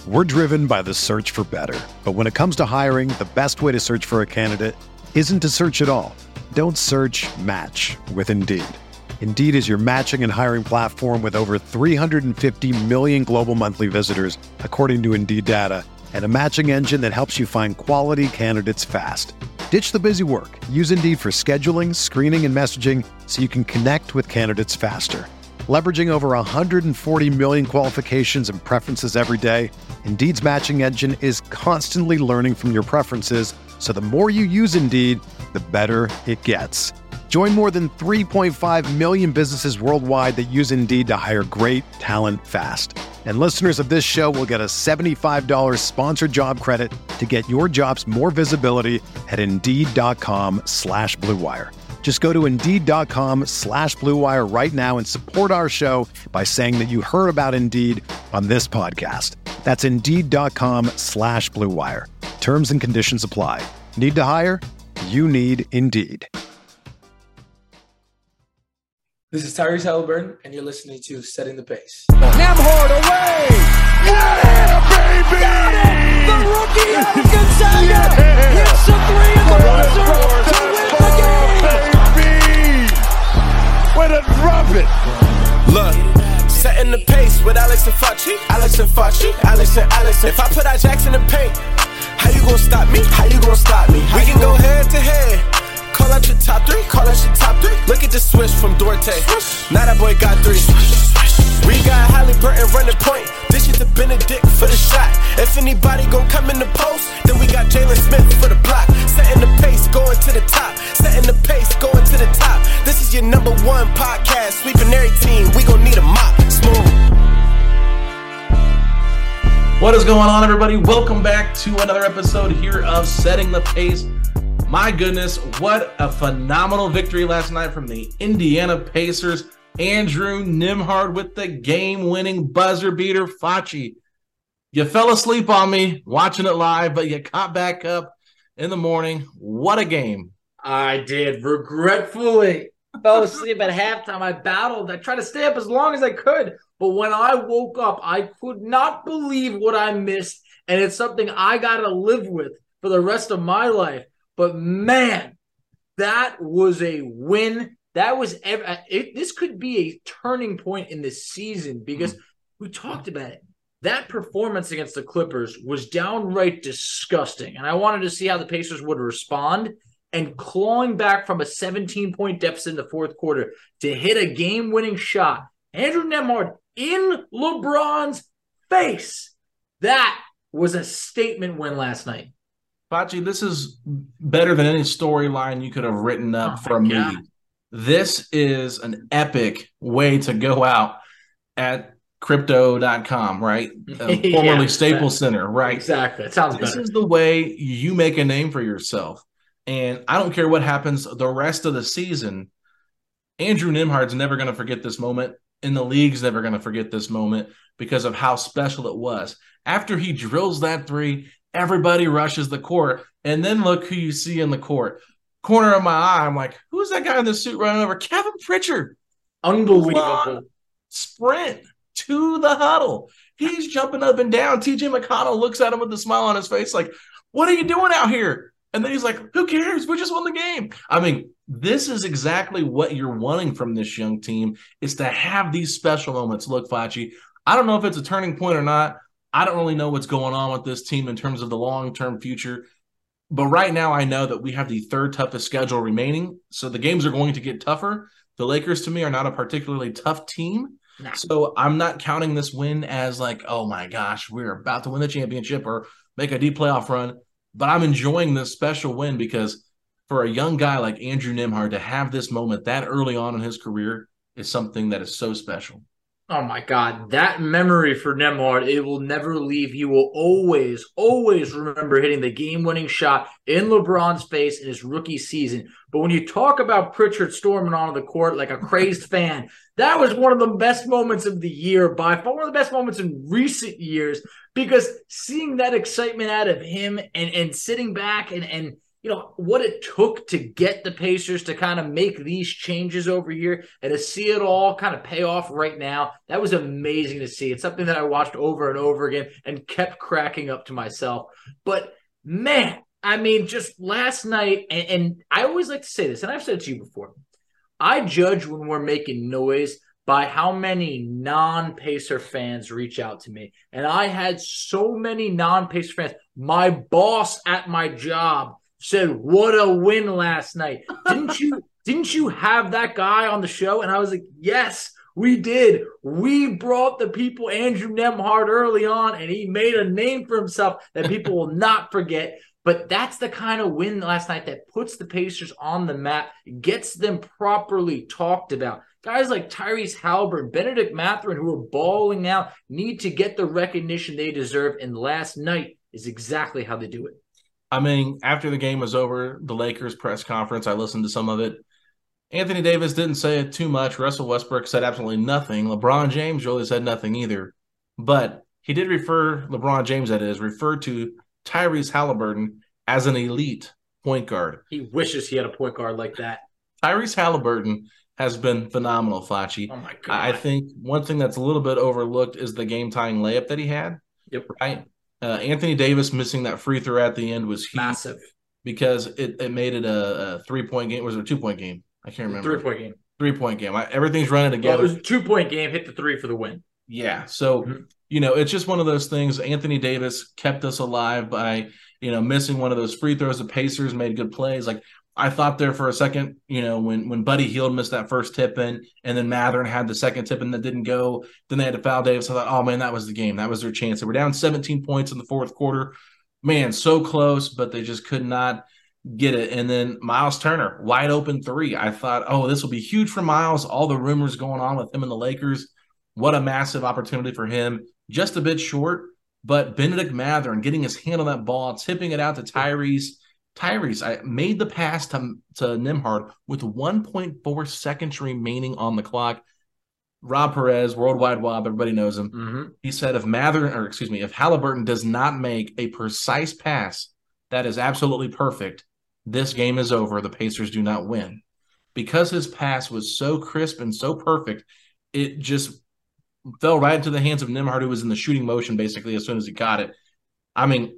We're driven by the search for better. But when it comes to hiring, the best way to search for a candidate isn't to search at all. Don't search, match with Indeed. Indeed is your matching and hiring platform with over 350 million global monthly visitors, according to Indeed data, and a matching engine that helps you find quality candidates fast. Ditch the busy work. Use Indeed for scheduling, screening, and messaging so you can connect with candidates faster. Leveraging over 140 million qualifications and preferences every day, Indeed's matching engine is constantly learning from your preferences, so the more you use Indeed, the better it gets. Join more than 3.5 million businesses worldwide that use Indeed to hire great talent fast. And listeners of this show will get a $75 sponsored job credit to get your jobs more visibility at Indeed.com/Blue Wire. Just go to Indeed.com/Blue Wire right now and support our show by saying that you heard about Indeed on this podcast. That's Indeed.com/Blue Wire. Terms and conditions apply. Need to hire? You need Indeed. This is Tyrese Halliburton, and you're listening to Setting the Pace. Nembhard away! Yeah, baby! Got it! The rookie out of Gonzaga hits a three in the buzzer to win the game! Baby! Way to drop it! Look, setting the pace with Alex and Fauci. Alex and Fauci. Alex and Alex. If I put our jacks in the paint, how you gonna stop me? How you gonna stop me? We can go head to head. Call out your top three, call out your top three. Look at the switch from Duarte. Now that boy got three. We got Halliburton running point. This is the Benedict for the shot. If anybody gon' come in the post, then we got Jalen Smith for the block. Setting the pace, going to the top. Setting the pace, going to the top. This is your number one podcast. Sweeping every team, we gon' need a mop. Smooth. What is going on, everybody? Welcome back to another episode here of Setting the Pace. My goodness, what a phenomenal victory last night from the Indiana Pacers. Andrew Nembhard with the game-winning buzzer beater. Fauci, you fell asleep on me watching it live, but you caught back up in the morning. What a game. I did. Regretfully fell asleep at halftime. I battled. I tried to stay up as long as I could. But when I woke up, I could not believe what I missed. And it's something I got to live with for the rest of my life. But man, that was a win. That was this could be a turning point in this season because we talked about it. That performance against the Clippers was downright disgusting. And I wanted to see how the Pacers would respond. And clawing back from a 17-point deficit in the fourth quarter to hit a game-winning shot, Andrew Nembhard in LeBron's face. That was a statement win last night. Fauci, this is better than any storyline you could have written up for a movie. God. This is an epic way to go out at crypto.com, right? Formerly Staples Center, right? Exactly. It sounds This better. is the way you make a name for yourself. And I don't care what happens the rest of the season. Andrew Nembhard's never going to forget this moment, and the league's never going to forget this moment because of how special it was. After he drills that three, everybody rushes the court, and then look who you see in the court. Corner of my eye, I'm like, who's that guy in the suit running over? Kevin Pritchard. Unbelievable. Sprint to the huddle. He's jumping up and down. TJ McConnell looks at him with a smile on his face like, what are you doing out here? And then he's like, who cares? We just won the game. I mean, this is exactly what you're wanting from this young team, is to have these special moments. Look, Fauci, I don't know if it's a turning point or not. I don't really know what's going on with this team in terms of the long-term future. But right now I know that we have the third toughest schedule remaining. So the games are going to get tougher. The Lakers, to me, are not a particularly tough team. Nah. So I'm not counting this win as like, oh, my gosh, we're about to win the championship or make a deep playoff run. But I'm enjoying this special win because for a young guy like Andrew Nembhard to have this moment that early on in his career is something that is so special. Oh, my God. That memory for Nembhard, it will never leave. He will always, always remember hitting the game-winning shot in LeBron's face in his rookie season. But when you talk about Pritchard storming onto the court like a crazed fan, that was one of the best moments of the year, by far one of the best moments in recent years, because seeing that excitement out of him and sitting back and what it took to get the Pacers to kind of make these changes over here and to see it all kind of pay off right now. That was amazing to see. It's something that I watched over and over again and kept cracking up to myself. But man, I mean, just last night, and I always like to say this, and I've said it to you before, I judge when we're making noise by how many non-Pacer fans reach out to me. And I had so many non-Pacer fans. My boss at my job said, "What a win last night." Didn't you have that guy on the show? And I was like, yes, we did. We brought the people Andrew Nembhard early on, and he made a name for himself that people will not forget. But that's the kind of win last night that puts the Pacers on the map, gets them properly talked about. Guys like Tyrese Haliburton, Benedict Mathurin, who are balling out, need to get the recognition they deserve, and last night is exactly how they do it. I mean, after the game was over, the Lakers press conference, I listened to some of it. Anthony Davis didn't say it too much. Russell Westbrook said absolutely nothing. LeBron James really said nothing either. But he did LeBron James, referred to Tyrese Haliburton as an elite point guard. He wishes he had a point guard like that. Tyrese Haliburton has been phenomenal, Facci. Oh, my God. I think one thing that's a little bit overlooked is the game-tying layup that he had. Yep. Right? Anthony Davis missing that free throw at the end was huge. Massive. Because it made it a 3-point game. Was it a 2-point game? I can't remember. 3-point game. 3-point game. Everything's running together. Well, it was a 2-point game, hit the 3 for the win. Yeah. So, it's just one of those things. Anthony Davis kept us alive by, missing one of those free throws. The Pacers made good plays. Like, I thought there for a second, when Buddy Hield missed that first tip in, and then Mathurin had the second tip in that didn't go, then they had to foul Davis. I thought, oh, man, that was the game. That was their chance. They were down 17 points in the fourth quarter. Man, so close, but they just could not get it. And then Miles Turner, wide open 3. I thought, oh, this will be huge for Miles. All the rumors going on with him and the Lakers. What a massive opportunity for him. Just a bit short, but Benedict Mathurin getting his hand on that ball, tipping it out to Tyrese. I made the pass to Nembhard with 1.4 seconds remaining on the clock. Rob Perez, Worldwide Wob, everybody knows him. Mm-hmm. He said if Haliburton does not make a precise pass that is absolutely perfect, this game is over. The Pacers do not win. Because his pass was so crisp and so perfect, it just fell right into the hands of Nembhard, who was in the shooting motion basically as soon as he got it. I mean,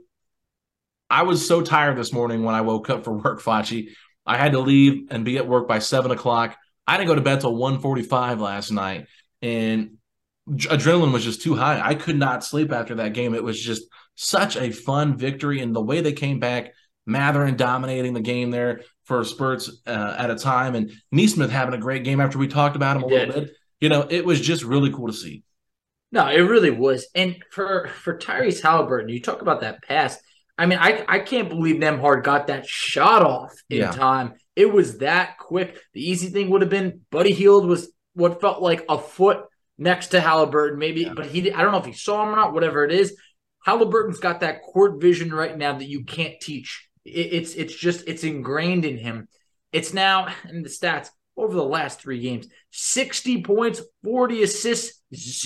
I was so tired this morning when I woke up for work, Facci. I had to leave and be at work by 7 o'clock. I didn't go to bed till 1:45 last night, and adrenaline was just too high. I could not sleep after that game. It was just such a fun victory, and the way they came back, Mathurin dominating the game there for spurts at a time, and Nesmith having a great game after we talked about him a little bit. It was just really cool to see. No, it really was. And for Tyrese Haliburton, you talk about that pass. I mean, I can't believe Nembhard got that shot off in time. It was that quick. The easy thing would have been Buddy Hield was what felt like a foot next to Haliburton, maybe, but I don't know if he saw him or not, whatever it is. Haliburton's got that court vision right now that you can't teach. It's ingrained in him. It's now in the stats over the last 3 games, 60 points, 40 assists,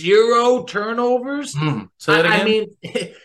0 turnovers. Say that again? I mean,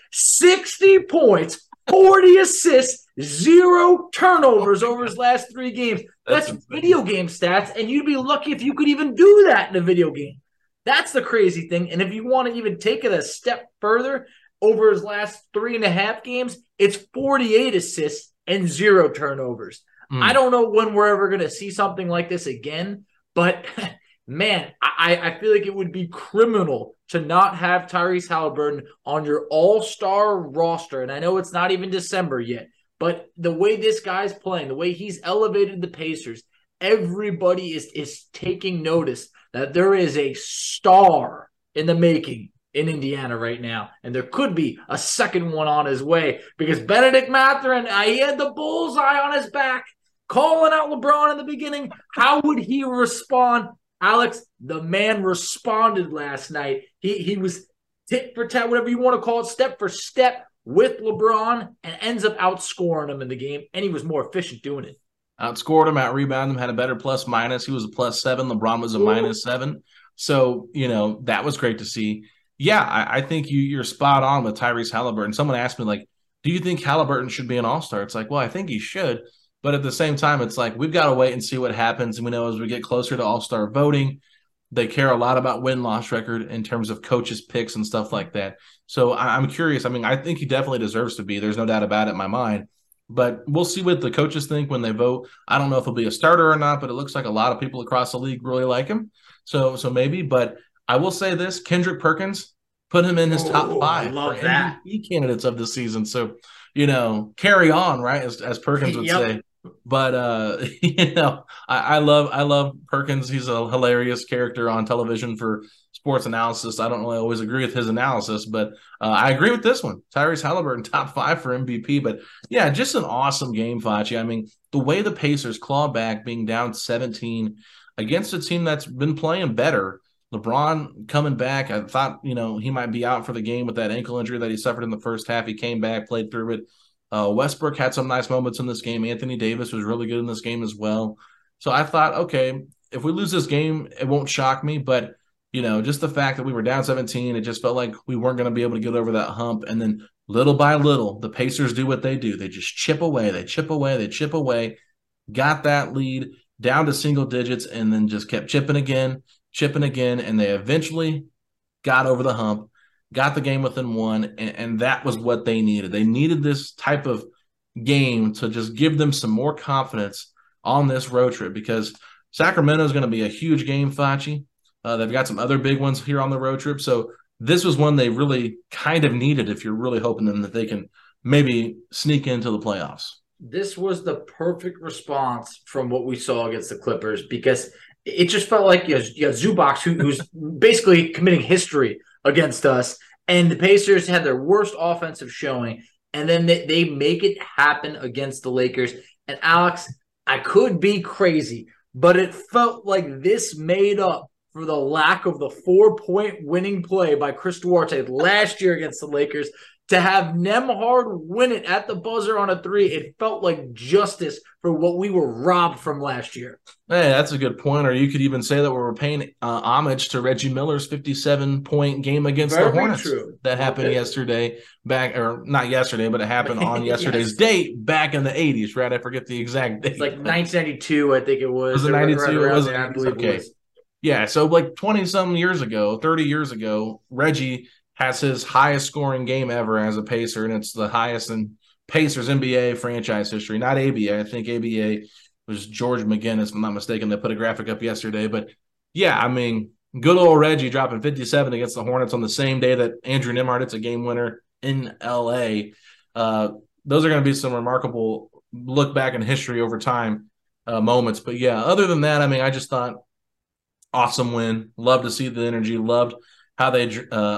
60 points, 40 assists, 0 turnovers over his last 3 games. That's video game stats, and you'd be lucky if you could even do that in a video game. That's the crazy thing. And if you want to even take it a step further, over his last 3.5 games, it's 48 assists and 0 turnovers. I don't know when we're ever going to see something like this again, but man, I feel like it would be criminal to not have Tyrese Haliburton on your all-star roster. And I know it's not even December yet, but the way this guy's playing, the way he's elevated the Pacers, everybody is taking notice that there is a star in the making in Indiana right now. And there could be a second one on his way because Benedict Mathurin, he had the bullseye on his back, calling out LeBron in the beginning. How would he respond? Alex, the man responded last night. He was tit for tat, whatever you want to call it, step for step with LeBron and ends up outscoring him in the game. And he was more efficient doing it. Outscored him, out-rebounded him, had a better plus-minus. He was a +7. LeBron was a -7. So, that was great to see. Yeah, I think you're spot on with Tyrese Haliburton. Someone asked me, like, do you think Halliburton should be an all-star? It's like, well, I think he should. But at the same time, it's like we've got to wait and see what happens. And we know as we get closer to all-star voting, they care a lot about win-loss record in terms of coaches' picks and stuff like that. So I'm curious. I mean, I think he definitely deserves to be. There's no doubt about it in my mind. But we'll see what the coaches think when they vote. I don't know if he'll be a starter or not, but it looks like a lot of people across the league really like him. So maybe. But I will say this, Kendrick Perkins, put him in his top 5 for MVP candidates of the season. So, carry on, right, as Perkins would say. But I love Perkins. He's a hilarious character on television for sports analysis. I don't really always agree with his analysis, but I agree with this one. Tyrese Halliburton, top 5 for MVP. But yeah, just an awesome game, Facci. I mean, the way the Pacers clawed back, being down 17 against a team that's been playing better. LeBron coming back, I thought, he might be out for the game with that ankle injury that he suffered in the first half. He came back, played through it. Westbrook had some nice moments in this game. Anthony Davis was really good in this game as well. So I thought, okay, if we lose this game, it won't shock me. But, just the fact that we were down 17, it just felt like we weren't going to be able to get over that hump. And then little by little, the Pacers do what they do. They just chip away. They chip away, got that lead down to single digits, and then just kept chipping again. And they eventually got over the hump, got the game within 1, and that was what they needed. They needed this type of game to just give them some more confidence on this road trip, because Sacramento is going to be a huge game, Facci. They've got some other big ones here on the road trip, so this was one they really kind of needed if you're really hoping them that they can maybe sneak into the playoffs. This was the perfect response from what we saw against the Clippers, because it just felt like you have Zubac, who's basically committing history against us, and the Pacers had their worst offensive showing, and then they make it happen against the Lakers. And Alex, I could be crazy, but it felt like this made up for the lack of the 4-point winning play by Chris Duarte last year against the Lakers. To have Nembhard win it at the buzzer on a 3, it felt like justice for what we were robbed from last year. Hey, that's a good point. Or you could even say that we were paying homage to Reggie Miller's 57-point game against the Hornets. That happened yesterday, not yesterday, but it happened on yesterday's date back in the 80s, right? I forget the exact date. It's like 1992, I think it was. Was it 92? Right, it was, I believe okay. It was. Yeah, so like 20-some years ago, 30 years ago, Reggie has his highest scoring game ever as a Pacer, and it's the highest in Pacers NBA franchise history, not ABA. I think ABA was George McGinnis, if I'm not mistaken. They put a graphic up yesterday. But, yeah, I mean, good old Reggie dropping 57 against the Hornets on the same day that Andrew Nembhard hits a game winner in L.A. Those are going to be some remarkable look back in history over time moments. But, yeah, other than that, I mean, I just thought awesome win. Love to see the energy. Loved how they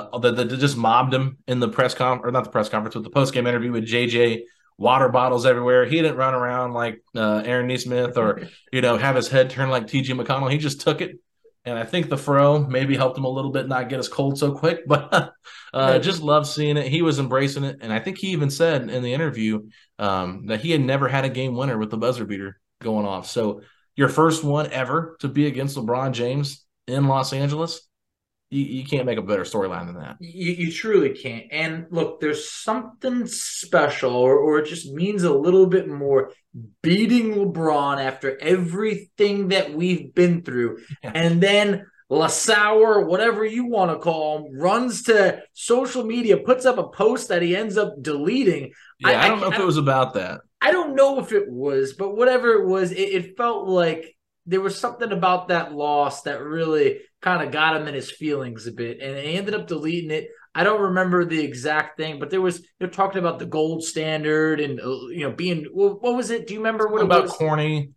just mobbed him in the press conference, or not the press conference, but the post-game interview with JJ, water bottles everywhere. He didn't run around like Aaron Nesmith or, have his head turned like T.J. McConnell. He just took it. And I think the fro maybe helped him a little bit not get as cold so quick, but just loved seeing it. He was embracing it. And I think he even said in the interview that he had never had a game winner with the buzzer beater going off. So your first one ever to be against LeBron James in Los Angeles, you can't make a better storyline than that. You truly can't. And look, there's something special, or it just means a little bit more, beating LeBron after everything that we've been through. Yeah. And then LaSauer, whatever you want to call him, runs to social media, puts up a post that he ends up deleting. Yeah, I don't know if it was about that. I don't know if it was, but whatever it was, it felt like there was something about that loss that really kind of got him in his feelings a bit, and he ended up deleting it. I don't remember the exact thing, but there was, they're talking about the gold standard and, being, what was it? Do you remember what about it was? Corny.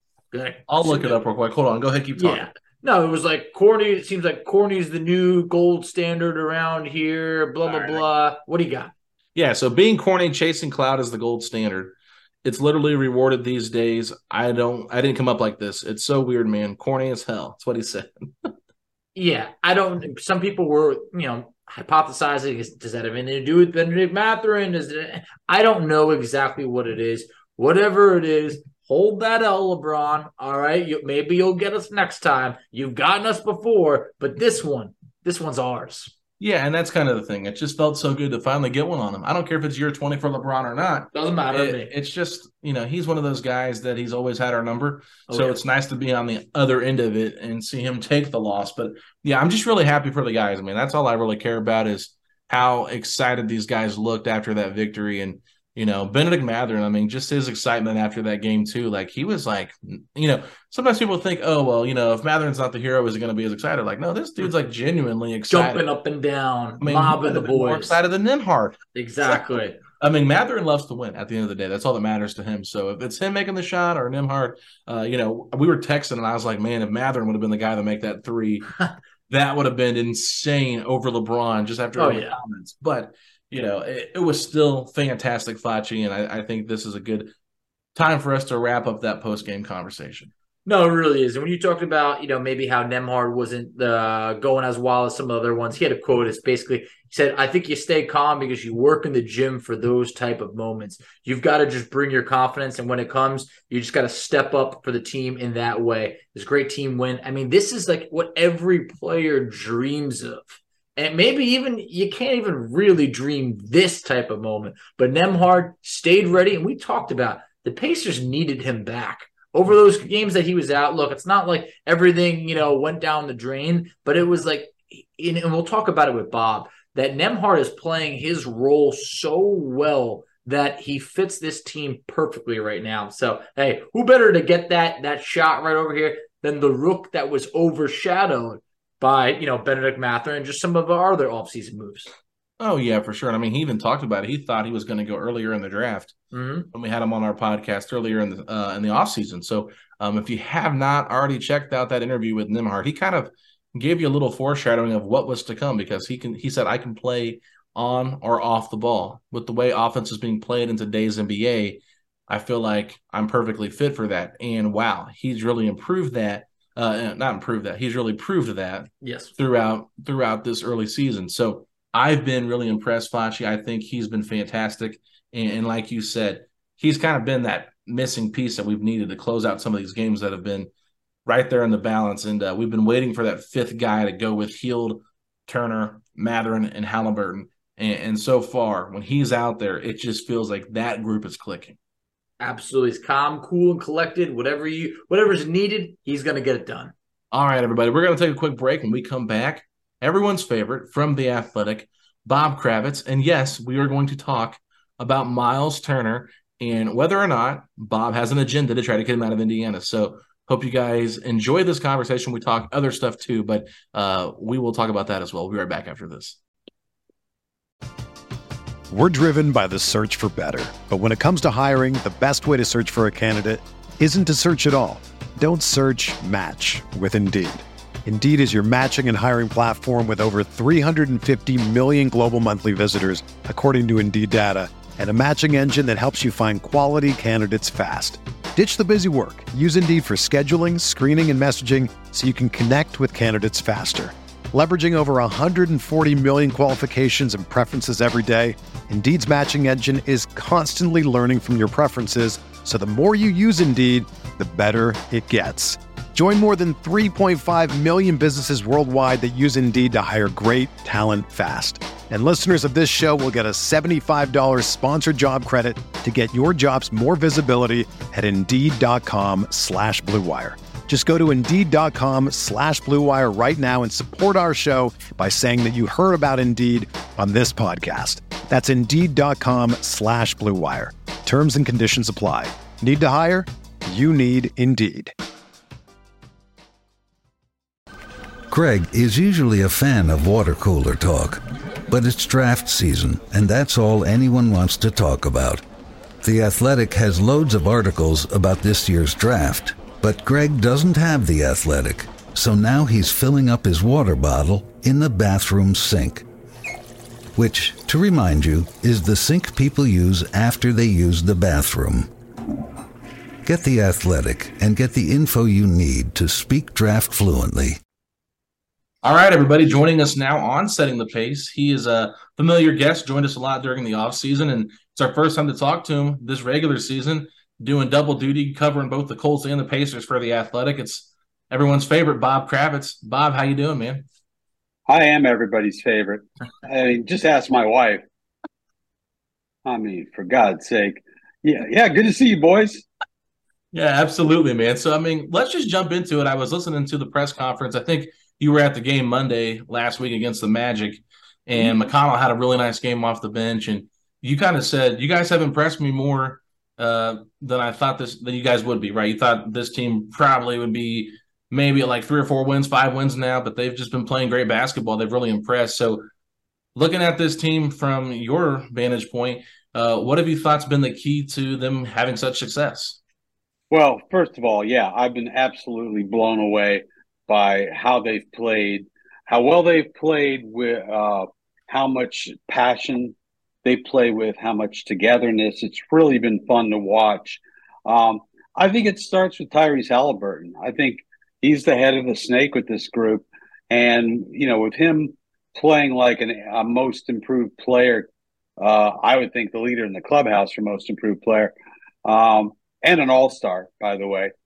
I'll look it up real quick. Hold on. Go ahead. Keep talking. Yeah. No, it was like Corny. It seems like Corny's the new gold standard around here, blah, blah, blah. What do you got? Yeah. So being corny, chasing clout is the gold standard. It's literally rewarded these days. I didn't come up like this. It's so weird, man. Corny as hell. That's what he said. Yeah. Some people were, hypothesizing, does that have anything to do with Benedict Mathurin? I don't know exactly what it is. Whatever it is, hold that L, LeBron. All right. Maybe you'll get us next time. You've gotten us before, but this one's ours. Yeah, and that's kind of the thing. It just felt so good to finally get one on him. I don't care if it's year 20 for LeBron or not. Doesn't matter to me. It's just, he's one of those guys that he's always had our number. So yeah. It's nice to be on the other end of it and see him take the loss. But, yeah, I'm just really happy for the guys. I mean, that's all I really care about is how excited these guys looked after that victory. And, Benedict Mathurin, I mean, just his excitement after that game too. Like he was like, sometimes people think, oh, well, if Mathurin's not the hero, is he going to be as excited? Like, no, this dude's like genuinely excited. Jumping up and down, I mean, mobbing the boys. More excited than Nembhard. Exactly. I mean, Mathurin loves to win at the end of the day. That's all that matters to him. So if it's him making the shot or Nembhard, we were texting and I was like, man, if Mathurin would have been the guy to make that three, that would have been insane over LeBron just after all the comments. But, it was still fantastic, Facci, and I think this is a good time for us to wrap up that post-game conversation. No, it really is. And when you talked about, maybe how Nembhard wasn't going as well as some of the other ones, he had a quote. It's basically, he said, I think you stay calm because you work in the gym for those type of moments. You've got to just bring your confidence. And when it comes, you just got to step up for the team in that way. This great team win. I mean, this is like what every player dreams of. And maybe even you can't even really dream this type of moment. But Nembhard stayed ready. And we talked about the Pacers needed him back. Over those games that he was out, look, it's not like everything, went down the drain, but it was like, and we'll talk about it with Bob, that Nembhard is playing his role so well that he fits this team perfectly right now. So, hey, who better to get that shot right over here than the Rook that was overshadowed by, Benedict Mathurin and just some of our other offseason moves. Oh, yeah, for sure. And I mean, he even talked about it. He thought he was going to go earlier in the draft when we had him on our podcast earlier in the offseason. So if you have not already checked out that interview with Nembhard, he kind of gave you a little foreshadowing of what was to come because he said, I can play on or off the ball. With the way offense is being played in today's NBA, I feel like I'm perfectly fit for that. And wow, he's really improved that. Not improved that. He's really proved that throughout this early season. So I've been really impressed, Facci. I think he's been fantastic. And like you said, he's kind of been that missing piece that we've needed to close out some of these games that have been right there in the balance. And we've been waiting for that fifth guy to go with Hield, Turner, Mathurin, and Halliburton. And so far, when he's out there, it just feels like that group is clicking. Absolutely. He's calm, cool, and collected. Whatever's needed, he's going to get it done. All right, everybody. We're going to take a quick break. When we come back, everyone's favorite from The Athletic, Bob Kravitz. And yes, we are going to talk about Miles Turner and whether or not Bob has an agenda to try to get him out of Indiana. So hope you guys enjoy this conversation. We talk other stuff too, but we will talk about that as well. We'll be right back after this. We're driven by the search for better. But when it comes to hiring, the best way to search for a candidate isn't to search at all. Don't search, match with Indeed. Indeed is your matching and hiring platform with over 350 million global monthly visitors, according to Indeed data, and a matching engine that helps you find quality candidates fast. Ditch the busy work. Use Indeed for scheduling, screening, and messaging so you can connect with candidates faster. Leveraging over 140 million qualifications and preferences every day, Indeed's matching engine is constantly learning from your preferences, so the more you use Indeed, the better it gets. Join more than 3.5 million businesses worldwide that use Indeed to hire great talent fast. And listeners of this show will get a $75 sponsored job credit to get your jobs more visibility at Indeed.com/Blue Wire. Just go to Indeed.com/Blue Wire right now and support our show by saying that you heard about Indeed on this podcast. That's Indeed.com/Blue Wire. Terms and conditions apply. Need to hire? You need Indeed. Craig is usually a fan of water cooler talk, but it's draft season, and that's all anyone wants to talk about. The Athletic has loads of articles about this year's draft, but Greg doesn't have The Athletic, so now he's filling up his water bottle in the bathroom sink. Which, to remind you, is the sink people use after they use the bathroom. Get The Athletic and get the info you need to speak draft fluently. All right, everybody, joining us now on Setting the Pace. He is a familiar guest, joined us a lot during the offseason, and it's our first time to talk to him this regular season, doing double duty, covering both the Colts and the Pacers for The Athletic. It's everyone's favorite, Bob Kravitz. Bob, how you doing, man? I am everybody's favorite. I mean, just ask my wife. I mean, for God's sake. Yeah, good to see you, boys. Yeah, absolutely, man. So, I mean, let's just jump into it. I was listening to the press conference. I think you were at the game Monday last week against the Magic, and McConnell had a really nice game off the bench. And you kind of said, you guys have impressed me more than I thought than you guys would be, right? You thought this team probably would be maybe at like 3 or 4 wins, 5 wins now, but they've just been playing great basketball. They've really impressed. So, looking at this team from your vantage point, what have you thought's been the key to them having such success? Well, first of all, yeah, I've been absolutely blown away by how they've played, how well they've played, with how much passion they play with, how much togetherness. It's really been fun to watch. Um, I think it starts with Tyrese Halliburton. I think he's the head of the snake with this group, and with him playing like a most improved player, I would think the leader in the clubhouse for most improved player. And an all-star, by the way.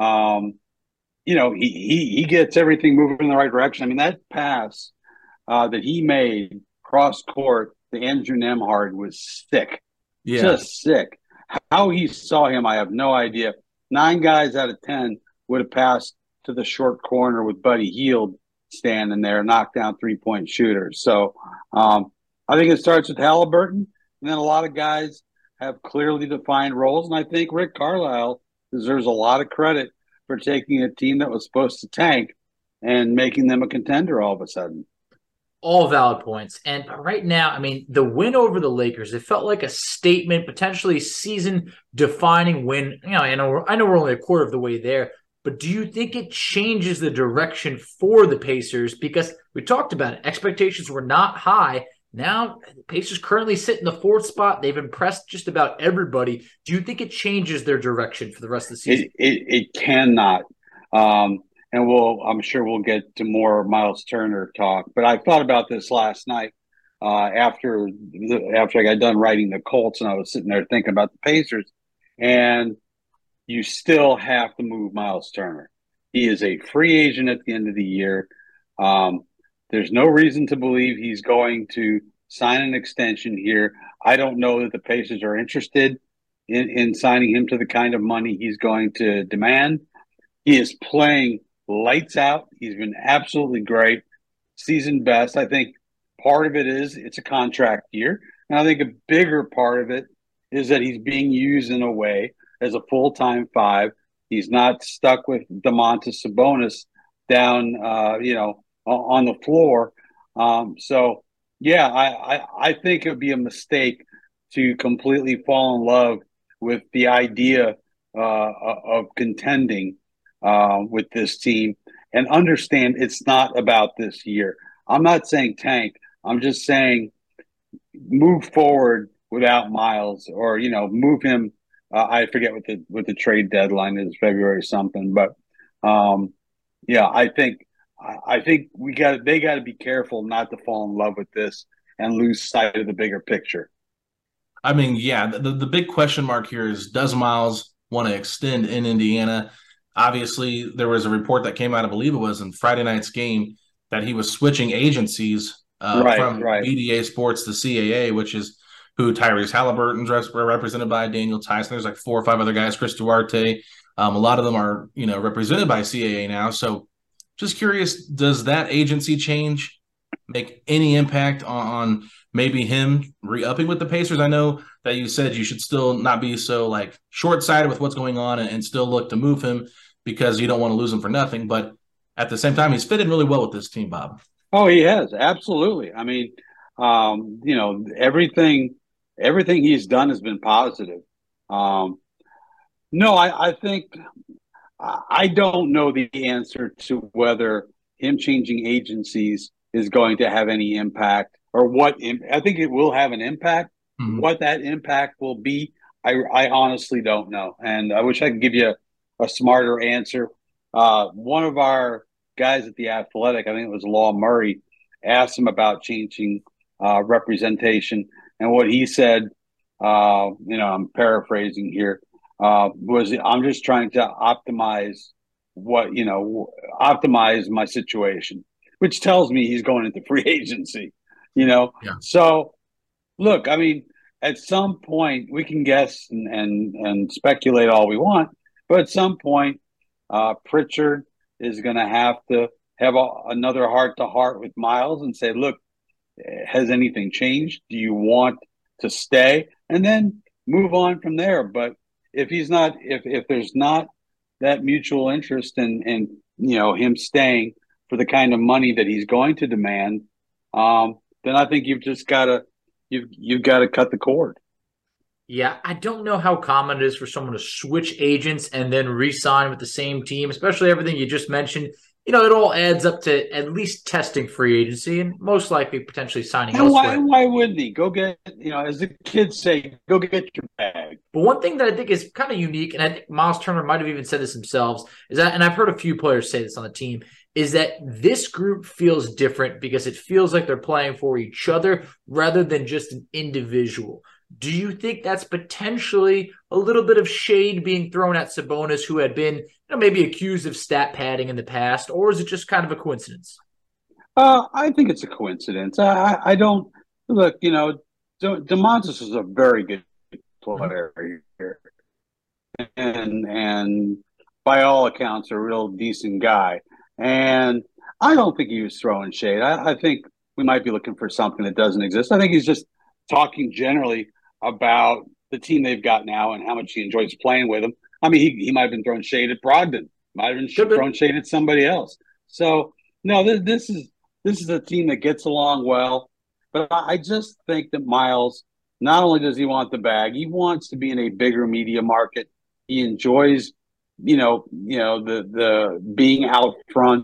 He gets everything moving in the right direction. I mean, that pass that he made cross court to Andrew Nemhard was sick, just sick. How he saw him, I have no idea. 9 guys out of 10 would have passed to the short corner with Buddy Hield standing there, knockdown 3-point shooters. So I think it starts with Halliburton, and then a lot of guys have clearly defined roles. And I think Rick Carlisle deserves a lot of credit for taking a team that was supposed to tank and making them a contender all of a sudden. All valid points. And right now, I mean, the win over the Lakers, it felt like a statement, potentially season-defining win. I know we're only a quarter of the way there, but do you think it changes the direction for the Pacers? Because we talked about it. Expectations were not high. Now, the Pacers currently sit in the 4th spot. They've impressed just about everybody. Do you think it changes their direction for the rest of the season? It cannot. And I'm sure we'll get to more Miles Turner talk. But I thought about this last night after I got done writing the Colts, and I was sitting there thinking about the Pacers. And you still have to move Miles Turner. He is a free agent at the end of the year. There's no reason to believe he's going to sign an extension here. I don't know that the Pacers are interested in signing him to the kind of money he's going to demand. He is playing lights out. He's been absolutely great. Season best. I think part of it is it's a contract year. And I think a bigger part of it is that he's being used in a way as a full-time 5. He's not stuck with Domantas Sabonis down, on the floor. So, yeah, I think it would be a mistake to completely fall in love with the idea of contending with this team, and understand it's not about this year. I'm not saying tank. I'm just saying move forward without Miles, or move him. I forget what the trade deadline is, February something. But yeah, I think they got to be careful not to fall in love with this and lose sight of the bigger picture. I mean, yeah, the big question mark here is, does Miles want to extend in Indiana? Obviously, there was a report that came out, I believe it was in Friday night's game, that he was switching agencies from BDA Sports to CAA, which is who Tyrese Halliburton's represented by, Daniel Tyson. There's like 4 or 5 other guys, Chris Duarte. A lot of them are, represented by CAA now. So just curious, does that agency change make any impact on maybe him re-upping with the Pacers? I know that you said you should still not be so short-sighted with what's going on and still look to move him because you don't want to lose him for nothing. But at the same time, he's fitted really well with this team, Bob. Oh, he has. Absolutely. I mean, everything he's done has been positive. No, I think I don't know the answer to whether him changing agencies is going to have any impact, or what. I think it will have an impact. Mm-hmm. What that impact will be, I honestly don't know. And I wish I could give you a smarter answer. One of our guys at The Athletic, I think it was Law Murray, asked him about changing representation. And what he said, I'm paraphrasing here, was, I'm just trying to optimize my situation. which tells me he's going into free agency, you know? Yeah. So, look, I mean, at some point we can guess and speculate all we want, but at some point, Pritchard is going to have another heart-to-heart with Miles and say, look, has anything changed? Do you want to stay? And then move on from there. But if there's not that mutual interest in him staying for the kind of money that he's going to demand, then I think you've got to cut the cord. Yeah, I don't know how common it is for someone to switch agents and then re-sign with the same team, especially everything you just mentioned. It all adds up to at least testing free agency and most likely potentially signing elsewhere. Why wouldn't he? Go get, as the kids say, go get your bag. But one thing that I think is kind of unique, and I think Miles Turner might have even said this themselves, is that, and I've heard a few players say this on the team, is that this group feels different because it feels like they're playing for each other rather than just an individual. Do you think that's potentially a little bit of shade being thrown at Sabonis, who had been maybe accused of stat padding in the past, or is it just kind of a coincidence? I think it's a coincidence. I don't look. DeMontis is a very good player here, and by all accounts, a real decent guy. And I don't think he was throwing shade. I think we might be looking for something that doesn't exist. I think he's just talking generally about the team they've got now and how much he enjoys playing with them. I mean, he might have been throwing shade at Brogdon, might have been throwing shade at somebody else. So no, this is a team that gets along well. But I just think that Miles, not only does he want the bag, he wants to be in a bigger media market. He enjoys, the being out front,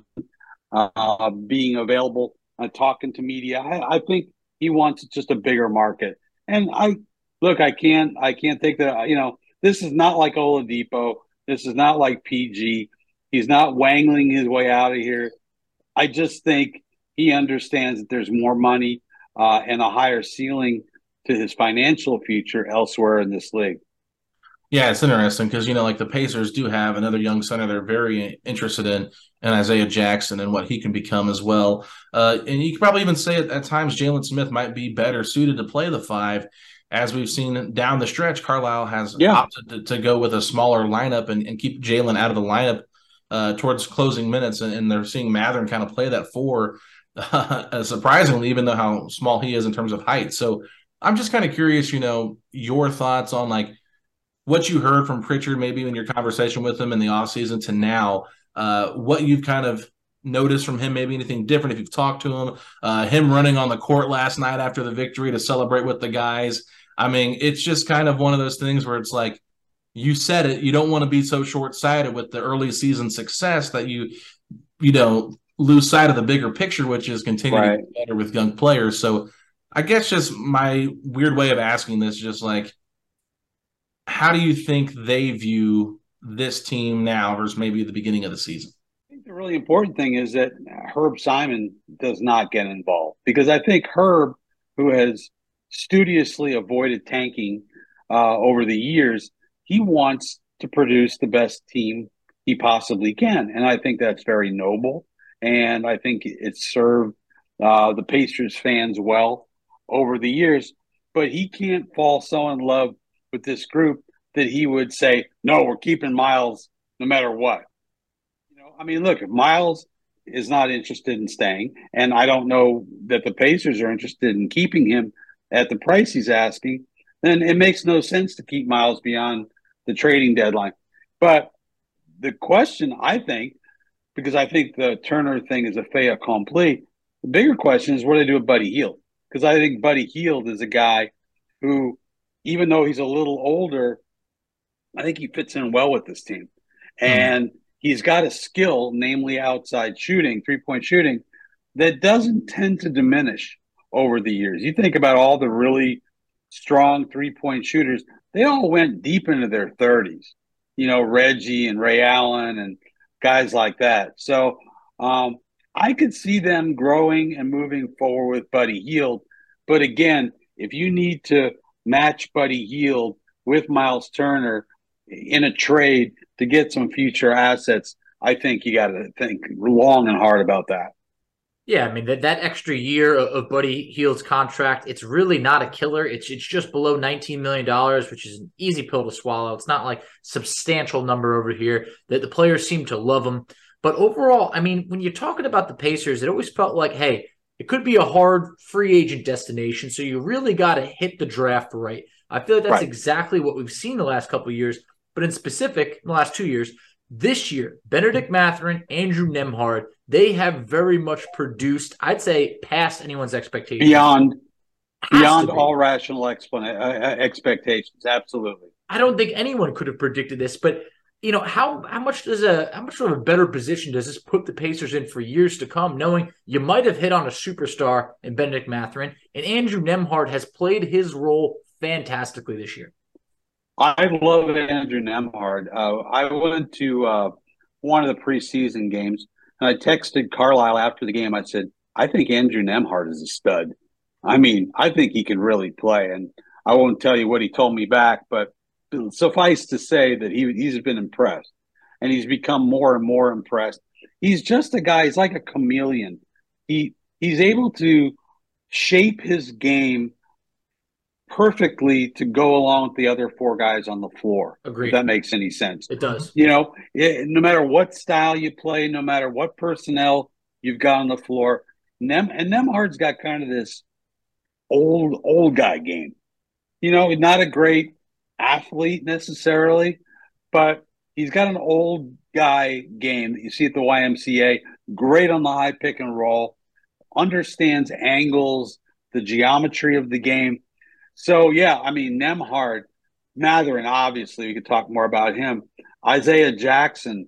being available, talking to media. I think he wants just a bigger market. And I can't think that, this is not like Oladipo. This is not like PG. He's not wangling his way out of here. I just think he understands that there's more money and a higher ceiling to his financial future elsewhere in this league. Yeah, it's interesting because, like the Pacers do have another young center they're very interested in Isaiah Jackson and what he can become as well. And you could probably even say at times Jalen Smith might be better suited to play the 5. As we've seen down the stretch, Carlisle has opted to go with a smaller lineup and keep Jalen out of the lineup towards closing minutes. And they're seeing Matherin kind of play that 4, surprisingly, even though how small he is in terms of height. So I'm just kind of curious, your thoughts on like what you heard from Pritchard, maybe in your conversation with him in the offseason to now, what you've kind of noticed from him, maybe anything different if you've talked to him running on the court last night after the victory to celebrate with the guys. I mean, it's just kind of one of those things where it's like, you said it, you don't want to be so short-sighted with the early season success that you lose sight of the bigger picture, which is continuing to get better with young players. So I guess just my weird way of asking this, just like, how do you think they view this team now versus maybe the beginning of the season? I think the really important thing is that Herb Simon does not get involved, because I think Herb, who has studiously avoided tanking over the years, he wants to produce the best team he possibly can. And I think that's very noble. And I think it's served the Pacers fans well over the years. But he can't fall so in love with this group that he would say, no, we're keeping Miles no matter what. I mean, look, if Miles is not interested in staying, and I don't know that the Pacers are interested in keeping him at the price he's asking, then it makes no sense to keep Miles beyond the trading deadline. But the question, I think, because I think the Turner thing is a fait accompli, the bigger question is what do they do with Buddy Hield? Because I think Buddy Hield is a guy who, even though he's a little older, I think he fits in well with this team. And he's got a skill, namely outside shooting, three-point shooting, that doesn't tend to diminish over the years. You think about all the really strong three-point shooters, they all went deep into their 30s. Reggie and Ray Allen and guys like that. So I could see them growing and moving forward with Buddy Hield. But again, if you need to match Buddy Hield with Miles Turner in a trade to get some future assets, I think you got to think long and hard about that. Yeah, I mean that extra year of Buddy Hield's contract, it's really not a killer. It's just below $19 million, which is an easy pill to swallow. It's not like substantial number over here that the players seem to love him. But overall, I mean, when you're talking about the Pacers, it always felt like, hey, it could be a hard free agent destination. So you really got to hit the draft right. I feel like that's exactly what we've seen the last couple of years. But in specific, in the last 2 years, this year, Benedict Mathurin, Andrew Nembhard, they have very much produced, I'd say, past anyone's expectations. Beyond all rational expectations, absolutely. I don't think anyone could have predicted this, but how much of a better position does this put the Pacers in for years to come, knowing you might have hit on a superstar in Benedict Mathurin, and Andrew Nembhard has played his role fantastically this year. I love Andrew Nembhard. I went to one of the preseason games, and I texted Carlisle after the game. I said, I think Andrew Nembhard is a stud. I mean, I think he can really play. And I won't tell you what he told me back, but suffice to say that he's been impressed. And he's become more and more impressed. He's just a guy, he's like a chameleon. He's able to shape his game perfectly to go along with the other four guys on the floor. Agreed. If that makes any sense. It does. No matter what style you play, no matter what personnel you've got on the floor, Nembhard's got kind of this old guy game. Not a great athlete necessarily, but he's got an old guy game that you see at the YMCA. Great on the high pick and roll, understands angles, the geometry of the game. So, yeah, I mean, Nembhard, Mathurin, obviously, we could talk more about him. Isaiah Jackson.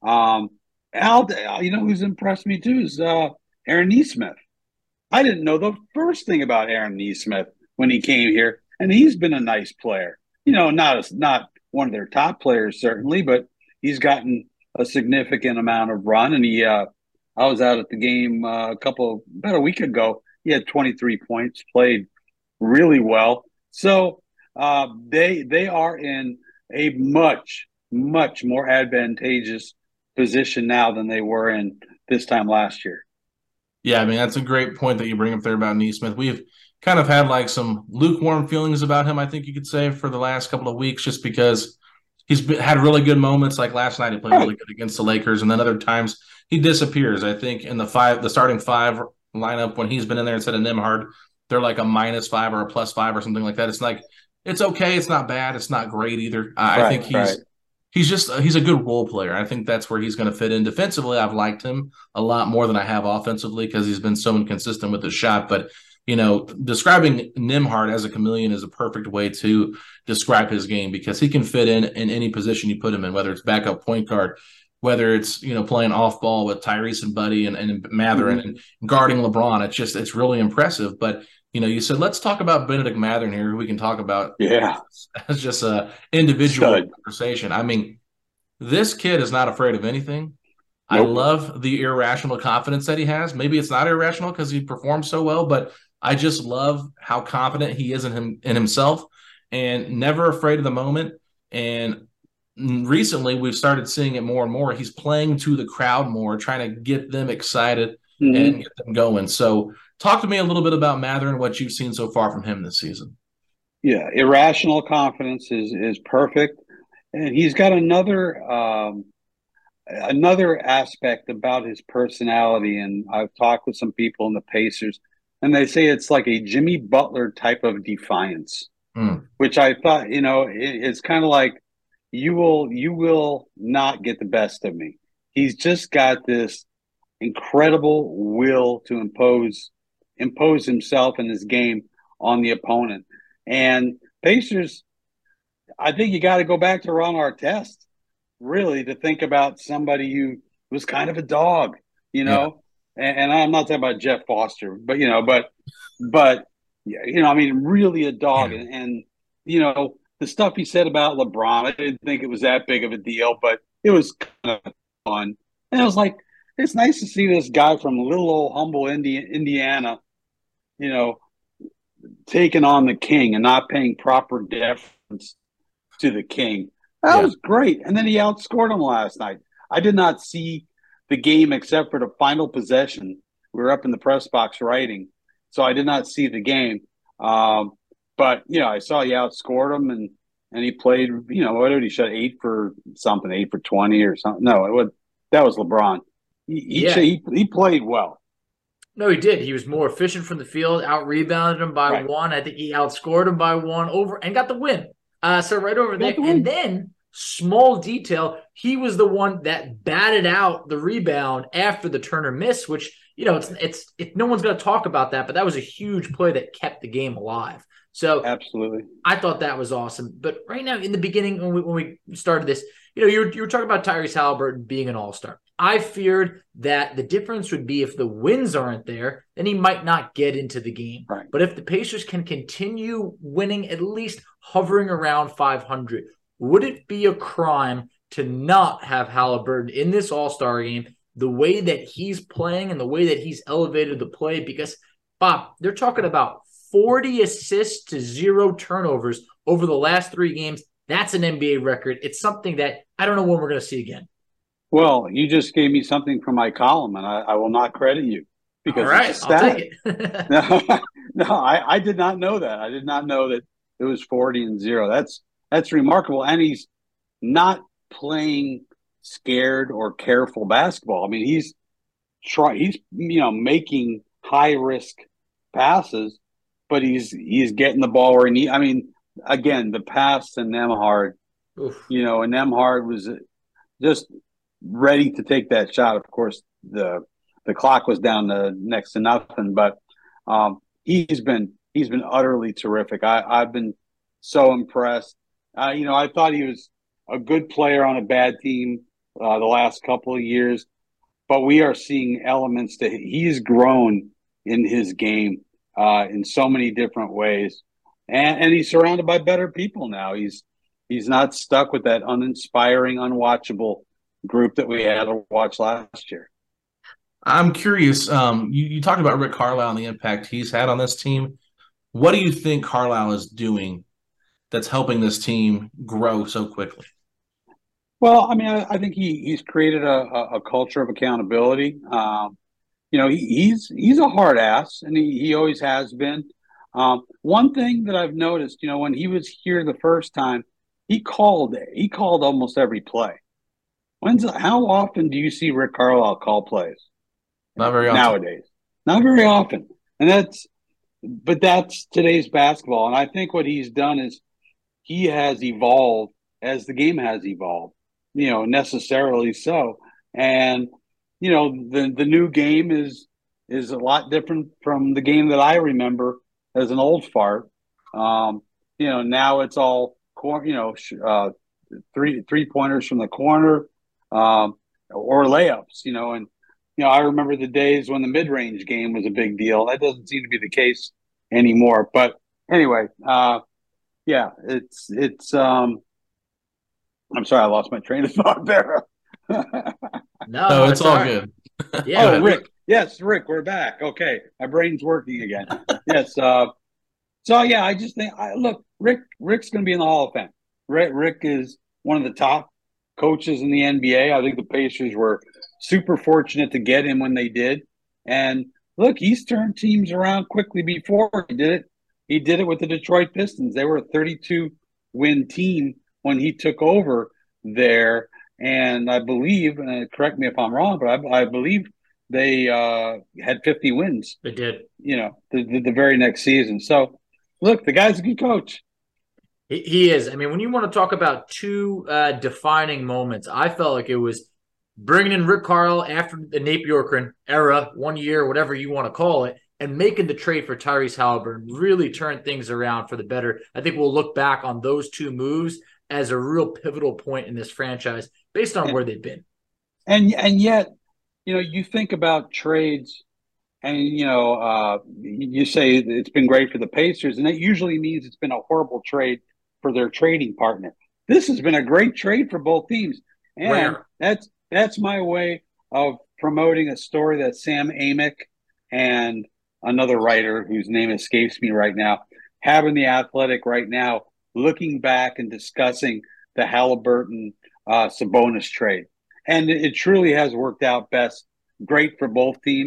Who's impressed me too is Aaron Nesmith. I didn't know the first thing about Aaron Nesmith when he came here, and he's been a nice player. Not one of their top players, certainly, but he's gotten a significant amount of run. And I was out at the game about a week ago. He had 23 points, played really well. So they are in a much, much more advantageous position now than they were in this time last year. Yeah, I mean, that's a great point that you bring up there about Nesmith. We've kind of had like some lukewarm feelings about him, I think you could say, for the last couple of weeks, just because he's had really good moments. Like last night, he played really good against the Lakers, and then other times he disappears. I think in the starting five lineup, when he's been in there instead of Nembhard, they're like a -5 or a +5 or something like that. It's like, it's okay. It's not bad. It's not great either. I think he's a good role player. I think that's where he's going to fit in. Defensively, I've liked him a lot more than I have offensively because he's been so inconsistent with the shot. But, describing Nembhard as a chameleon is a perfect way to describe his game because he can fit in any position you put him in, whether it's backup point guard, whether it's, playing off ball with Tyrese and Buddy and Mathurin and guarding LeBron. It's really impressive. But, you said, let's talk about Benedict Mathurin here, who we can talk about as just a individual conversation. I mean, this kid is not afraid of anything. Nope. I love the irrational confidence that he has. Maybe it's not irrational because he performs so well, but I just love how confident he is in himself and never afraid of the moment. And recently we've started seeing it more and more. He's playing to the crowd more, trying to get them excited and get them going. So talk to me a little bit about Mathurin, what you've seen so far from him this season. Yeah, irrational confidence is perfect. And he's got another aspect about his personality. And I've talked with some people in the Pacers, and they say it's like a Jimmy Butler type of defiance, which I thought, it's kind of like, you will not get the best of me. He's just got this incredible will to impose himself and his game on the opponent. And Pacers, I think you got to go back to Ron Artest, really, to think about somebody who was kind of a dog, And I'm not talking about Jeff Foster, but really a dog. Yeah. And the stuff he said about LeBron, I didn't think it was that big of a deal, but it was kind of fun. And it was like, it's nice to see this guy from little old humble Indiana, taking on the king and not paying proper deference to the king. That was great. And then he outscored him last night. I did not see the game except for the final possession We were up in the press box writing, so I did not see the game. But I saw he outscored him, and he played. What did he shot 8 for something, 8 for 20 or something? No, that was LeBron. He played well. No, he did. He was more efficient from the field, out-rebounded him by one. I think he outscored him by one and got the win. So right over there. And then, small detail, he was the one that batted out the rebound after the Turner miss, which, it's no one's going to talk about that, but that was a huge play that kept the game alive. So absolutely, I thought that was awesome. But right now, in the beginning, when we started this, you were talking about Tyrese Haliburton being an all-star. I feared that the difference would be if the wins aren't there, then he might not get into the game. Right. But if the Pacers can continue winning, at least hovering around 500, would it be a crime to not have Haliburton in this all-star game the way that he's playing and the way that he's elevated the play? Because, Bob, they're talking about 40 assists to 0 turnovers over the last 3 games. That's an NBA record. It's something that I don't know when we're going to see again. Well, you just gave me something from my column, and I will not credit you because all right, it's a stat. I'll take it. No, I did not know that. I did not know that it was 40-0. That's remarkable, and he's not playing scared or careful basketball. I mean, he's making high risk passes, but he's getting the ball where he needs. I mean, again, the pass to Nembhard, and Nembhard was just ready to take that shot. Of course, the clock was down to next to nothing, but he's been utterly terrific. I've been so impressed. I thought he was a good player on a bad team the last couple of years, but we are seeing elements that he's grown in his game in so many different ways, and he's surrounded by better people now. He's not stuck with that uninspiring, unwatchable group that we had to watch last year. I'm curious. You talked about Rick Carlisle and the impact he's had on this team. What do you think Carlisle is doing that's helping this team grow so quickly? Well, I mean, I think he's created a culture of accountability. He's a hard ass, and he always has been. One thing that I've noticed, when he was here the first time, he called almost every play. How often do you see Rick Carlisle call plays? Not very often. Nowadays. Not very often. And that's today's basketball. And I think what he's done is he has evolved as the game has evolved, necessarily so. And, the new game is a lot different from the game that I remember as an old fart. Now it's all, three-pointers from the corner. Or layups, and I remember the days when the mid-range game was a big deal. That doesn't seem to be the case anymore. But anyway, it's. I'm sorry, I lost my train of thought there. No, it's all good. Yeah, Rick. Yes, Rick, we're back. Okay, my brain's working again. Yes. So I just think, Rick's going to be in the Hall of Fame. Rick is one of the top coaches in the NBA. I think the Pacers were super fortunate to get him when they did. And look, he's turned teams around quickly before he did it. He did it with the Detroit Pistons. They were a 32-win team when he took over there. And I believe, and correct me if I'm wrong, but I believe they had 50 wins. They did. The very next season. So, look, the guy's a good coach. He is. I mean, when you want to talk about 2 defining moments, I felt like it was bringing in Rick Carlisle after the Nate Bjorkgren era, 1 year, whatever you want to call it, and making the trade for Tyrese Haliburton really turned things around for the better. I think we'll look back on those 2 moves as a real pivotal point in this franchise based on where they've been. And yet, you think about trades and, you say it's been great for the Pacers, and that usually means it's been a horrible trade for their trading partner. This has been a great trade for both teams. And that's my way of promoting a story that Sam Amick and another writer whose name escapes me right now have in The Athletic right now, looking back and discussing the Haliburton Sabonis trade. And it truly has worked out best. Great for both teams.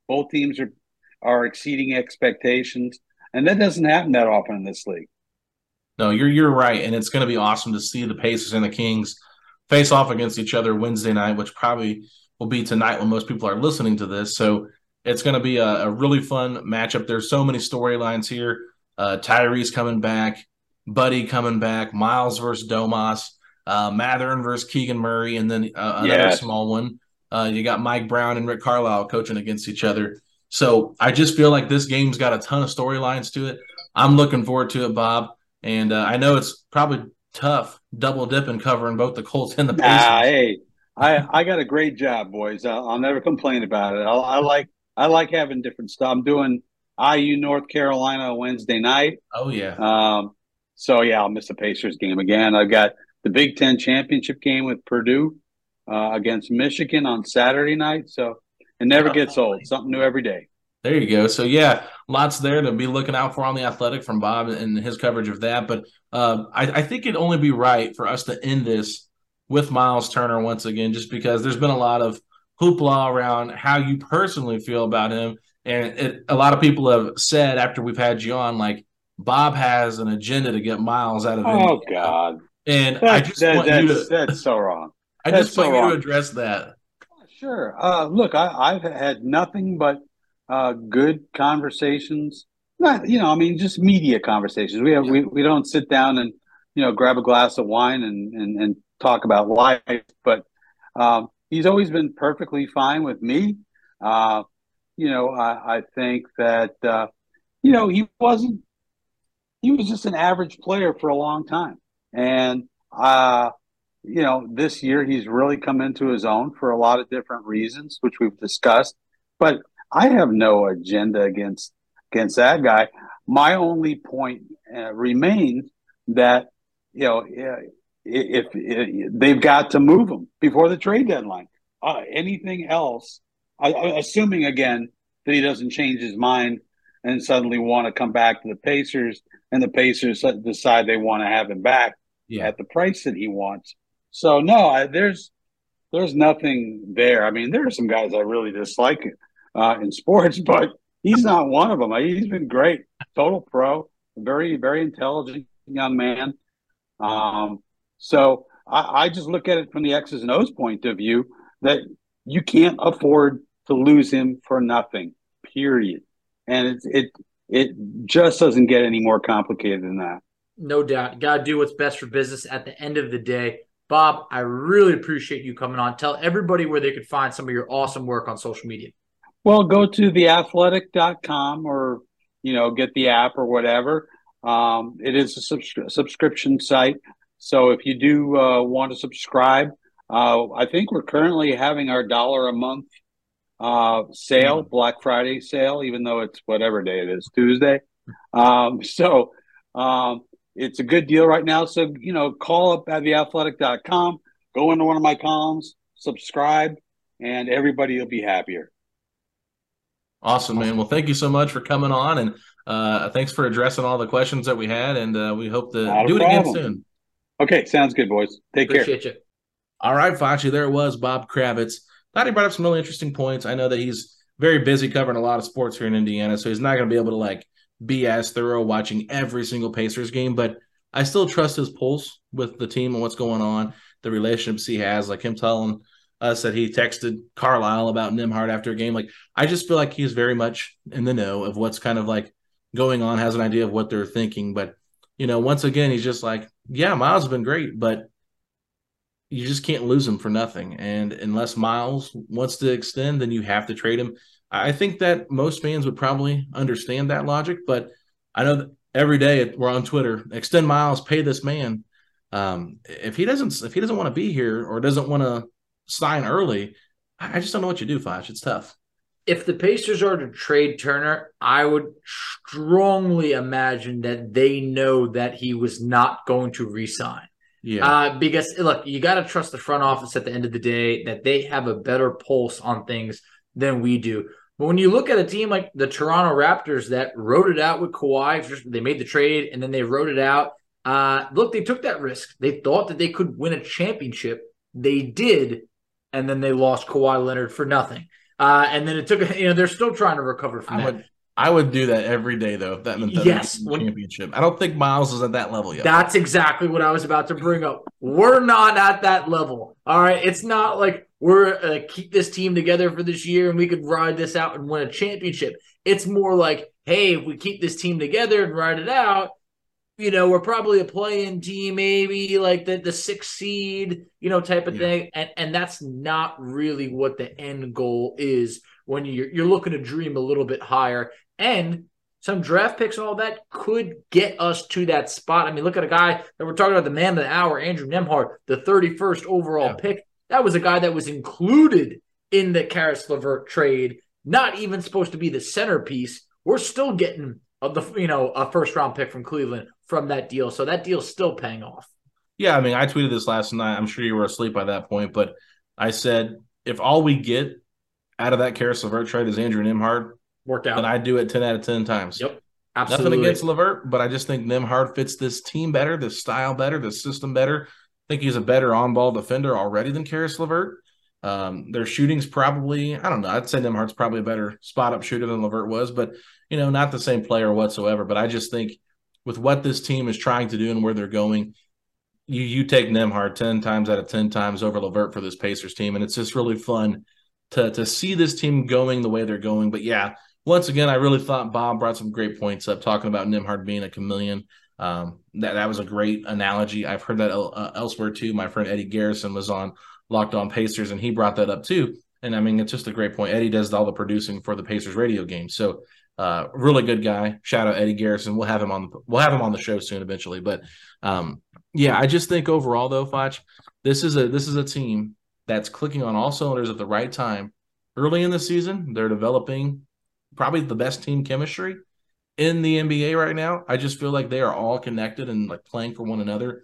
Both teams are exceeding expectations, and that doesn't happen that often in this league. No, you're right, and it's going to be awesome to see the Pacers and the Kings face off against each other Wednesday night, which probably will be tonight when most people are listening to this. So it's going to be a really fun matchup. There's so many storylines here. Tyrese coming back, Buddy coming back, Miles versus Domas, Matherin versus Keegan Murray, and then another small one. You got Mike Brown and Rick Carlisle coaching against each other. So I just feel like this game's got a ton of storylines to it. I'm looking forward to it, Bob. And I know it's probably tough double dipping covering both the Colts and the Pacers. Hey, I got a great job, boys. I'll never complain about it. I like having different stuff. I'm doing IU North Carolina Wednesday night. Oh yeah. So yeah, I'll miss the Pacers game again. I've got the Big Ten championship game with Purdue against Michigan on Saturday night. So it never gets old. Something new every day. There you go. So, yeah, lots there to be looking out for on The Athletic from Bob and his coverage of that. But I think it'd only be right for us to end this with Miles Turner once again, just because there's been a lot of hoopla around how you personally feel about him. And a lot of people have said after we've had you on, like, Bob has an agenda to get Miles out of India. Oh, God. And that's so wrong. I just want you to address that. Sure. Look, I've had nothing but good conversations. Just media conversations. We don't sit down and grab a glass of wine and talk about life. But he's always been perfectly fine with me. I think that he was just an average player for a long time, and this year he's really come into his own for a lot of different reasons, which we've discussed. But I have no agenda against that guy. My only point remains that if they've got to move him before the trade deadline. Anything else, assuming again that he doesn't change his mind and suddenly want to come back to the Pacers, and the Pacers decide they want to have him back at the price that he wants. So no, there's nothing there. I mean, there are some guys I really dislike in sports, but he's not one of them. He's been great, total pro, very, very intelligent young man. So I just look at it from the X's and O's point of view that you can't afford to lose him for nothing, period. And it just doesn't get any more complicated than that. No doubt. You got to do what's best for business at the end of the day. Bob, I really appreciate you coming on. Tell everybody where they could find some of your awesome work on social media. Well, go to theathletic.com or, get the app or whatever. It is a subscription site. So if you do want to subscribe, I think we're currently having our $1 a month sale, Black Friday sale, even though it's whatever day it is, Tuesday. It's a good deal right now. So, call up at theathletic.com, go into one of my columns, subscribe, and everybody will be happier. Awesome, man. Well, thank you so much for coming on, and thanks for addressing all the questions that we had, and we hope to do it again soon. Okay, sounds good, boys. Take care. Appreciate you. All right, Facci, there it was, Bob Kravitz. Thought he brought up some really interesting points. I know that he's very busy covering a lot of sports here in Indiana, so he's not going to be able to, be as thorough watching every single Pacers game, but I still trust his pulse with the team and what's going on, the relationships he has, like him telling us that he texted Carlisle about Nembhard after a game. I just feel like he's very much in the know of what's kind of going on, has an idea of what they're thinking. But, once again, he's just Miles has been great, but you just can't lose him for nothing. And unless Miles wants to extend, then you have to trade him. I think that most fans would probably understand that logic, but I know that every day we're on Twitter, extend Miles, pay this man. If he doesn't want to be here or doesn't want to sign early, I just don't know what you do, Foch. It's tough. If the Pacers are to trade Turner, I would strongly imagine that they know that he was not going to re-sign. Yeah. Because, look, you got to trust the front office at the end of the day that they have a better pulse on things than we do. But when you look at a team like the Toronto Raptors that wrote it out with Kawhi, they made the trade and then they wrote it out. Look, they took that risk. They thought that they could win a championship. They did, and then they lost Kawhi Leonard for nothing. And then it took, they're still trying to recover from that. I would do that every day, though, if that meant that yes, the championship. I don't think Miles is at that level yet. That's exactly what I was about to bring up. We're not at that level. All right. It's not like we're keep this team together for this year and we could ride this out and win a championship. It's more like, hey, if we keep this team together and ride it out, we're probably a play-in team, maybe like the sixth seed, type of thing. And that's not really what the end goal is when you're looking to dream a little bit higher. And some draft picks and all that could get us to that spot. I mean, look at a guy that we're talking about, the man of the hour, Andrew Nembhard, the 31st overall pick. That was a guy that was included in the Caris LeVert trade, not even supposed to be the centerpiece. We're still getting a first-round pick from Cleveland from that deal. So that deal's still paying off. Yeah, I mean, I tweeted this last night. I'm sure you were asleep by that point, but I said, if all we get out of that Caris LeVert trade is Andrew Nembhard, worked out, then I do it 10 out of 10 times. Yep, absolutely. Nothing against LeVert, but I just think Nembhard fits this team better, this style better, this system better. I think he's a better on-ball defender already than Caris LeVert. Their shooting's probably, I don't know, I'd say Nembhard's probably a better spot-up shooter than LeVert was, but, not the same player whatsoever. But I just think with what this team is trying to do and where they're going, you take Nembhard 10 times out of 10 times over LeVert for this Pacers team, and it's just really fun to see this team going the way they're going. But, yeah, once again, I really thought Bob brought some great points up talking about Nembhard being a chameleon. That was a great analogy. I've heard that elsewhere too. My friend Eddie Garrison was on Locked On Pacers, and he brought that up too. And I mean, it's just a great point. Eddie does all the producing for the Pacers radio game, so really good guy. Shout out Eddie Garrison. We'll have him on the show soon, eventually. But I just think overall though, Foch, this is a team that's clicking on all cylinders at the right time. Early in the season, they're developing probably the best team chemistry in the NBA right now. I just feel like they are all connected and like playing for one another.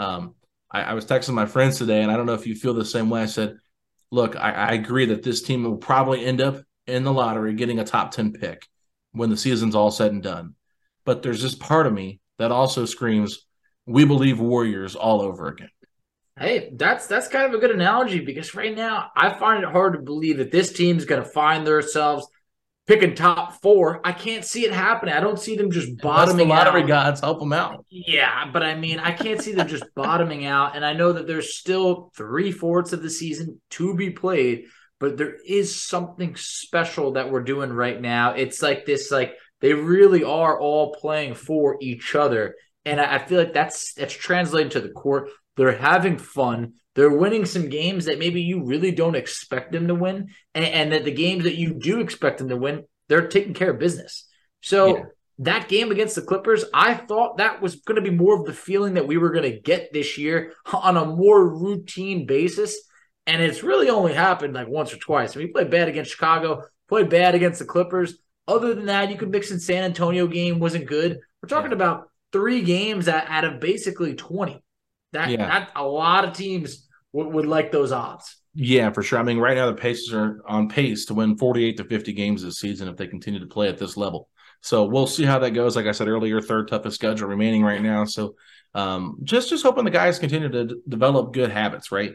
I was texting my friends today, and I don't know if you feel the same way. I said, look, I agree that this team will probably end up in the lottery getting a top 10 pick when the season's all said and done. But there's this part of me that also screams, we believe Warriors all over again. Hey, that's kind of a good analogy, because right now I find it hard to believe that this team's going to find themselves picking top 4. I can't see it happening. I don't see them just bottoming out. The lottery gods help them out. Yeah, but I mean, I can't see them just bottoming out. And I know that there's still 3/4 of the season to be played, but there is something special that we're doing right now. It's like this, like they really are all playing for each other. And I feel like that's translated to the court. They're having fun. They're winning some games that maybe you really don't expect them to win. And that the games that you do expect them to win, they're taking care of business. So that game against the Clippers, I thought that was going to be more of the feeling that we were going to get this year on a more routine basis. And it's really only happened like once or twice. I mean, we played bad against Chicago, played bad against the Clippers. Other than that, you could mix in San Antonio game, wasn't good. We're talking about 3 games out of basically 20. That a lot of teams would like those odds. Yeah, for sure. I mean, right now the Pacers are on pace to win 48 to 50 games this season if they continue to play at this level. So we'll see how that goes. Like I said earlier, 3rd toughest schedule remaining right now. So just hoping the guys continue to develop good habits, right?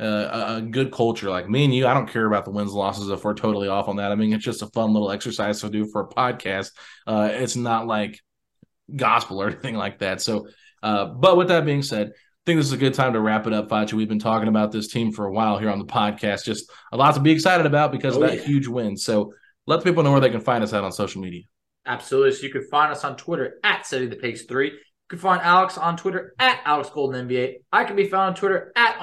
A good culture. Like me and you, I don't care about the wins losses if we're totally off on that. I mean, it's just a fun little exercise to do for a podcast. It's not like gospel or anything like that. So, but with that being said, I think this is a good time to wrap it up, Fachi. We've been talking about this team for a while here on the podcast. Just a lot to be excited about because of that huge win. So let people know where they can find us at on social media. Absolutely. So you can find us on Twitter at SettingThePace3. You can find Alex on Twitter at AlexGoldenNBA. I can be found on Twitter at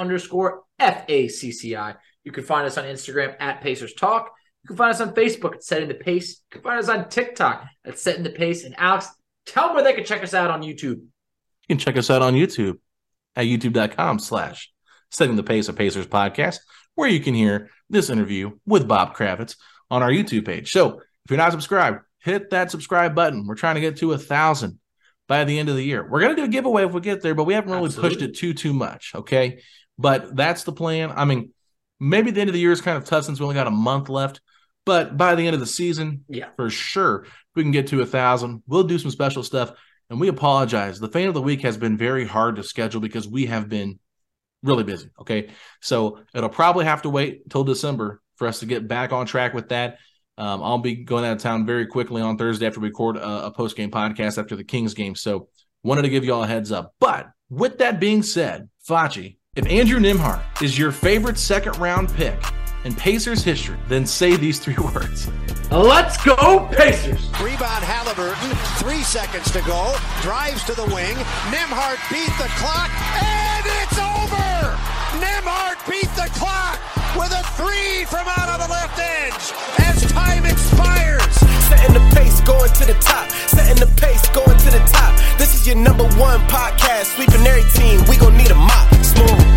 _FACCI. You can find us on Instagram at Pacers Talk. You can find us on Facebook at Setting the Pace. You can find us on TikTok at Setting the Pace. And Alex, tell them where they can check us out on YouTube. You can check us out on YouTube at youtube.com/Setting the Pace, a Pacers podcast, where you can hear this interview with Bob Kravitz on our YouTube page. So if you're not subscribed, hit that subscribe button. We're trying to get to 1,000 by the end of the year. We're going to do a giveaway if we get there, but we haven't really pushed it too much, okay? But that's the plan. I mean, maybe the end of the year is kind of tough since we only got a month left, but by the end of the season, for sure, if we can get to 1,000, we'll do some special stuff. And we apologize. The Fan of the Week has been very hard to schedule because we have been really busy, okay? So it'll probably have to wait till December for us to get back on track with that. I'll be going out of town very quickly on Thursday after we record a post-game podcast after the Kings game. So wanted to give you all a heads up. But with that being said, Facci, if Andrew Nembhard is your favorite second-round pick in Pacers history, then say these 3 words. Let's go, Pacers! Rebound Halliburton, 3 seconds to go, drives to the wing, Nembhard beat the clock, and it's over! Nembhard beat the clock with a 3 from out on the left edge as time expires. Setting the pace, going to the top. Setting the pace, going to the top. This is your number 1 podcast. Sweeping every team, we gon' need a mop. Smooth.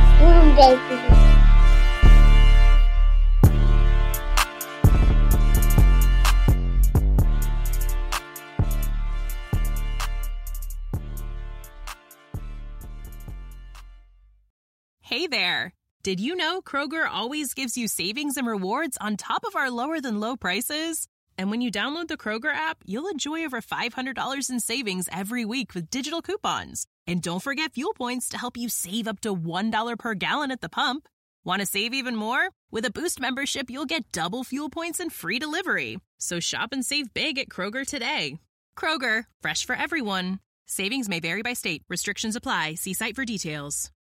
Hey there. Did you know Kroger always gives you savings and rewards on top of our lower-than-low prices? And when you download the Kroger app, you'll enjoy over $500 in savings every week with digital coupons. And don't forget fuel points to help you save up to $1 per gallon at the pump. Want to save even more? With a Boost membership, you'll get double fuel points and free delivery. So shop and save big at Kroger today. Kroger, fresh for everyone. Savings may vary by state. Restrictions apply. See site for details.